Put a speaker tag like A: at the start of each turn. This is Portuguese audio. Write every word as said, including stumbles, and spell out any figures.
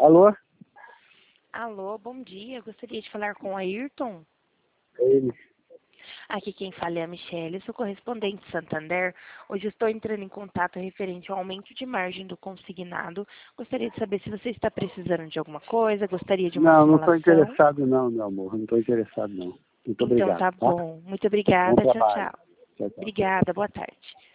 A: Alô?
B: Alô, bom dia. Gostaria de falar com o Ayrton.
A: É ele.
B: Aqui quem fala é a Michelle, sou correspondente de Santander. Hoje estou entrando em contato referente ao aumento de margem do consignado. Gostaria de saber se você está precisando de alguma coisa, gostaria de uma
A: Não, não estou
B: simulação.
A: interessado não, meu amor. Não estou interessado não. Muito
B: Então
A: obrigado,
B: tá
A: tá?
B: bom. Muito
A: Bom
B: obrigada. Tchau,
A: trabalho.
B: tchau.
A: Tchau, tchau.
B: Obrigada, boa tarde.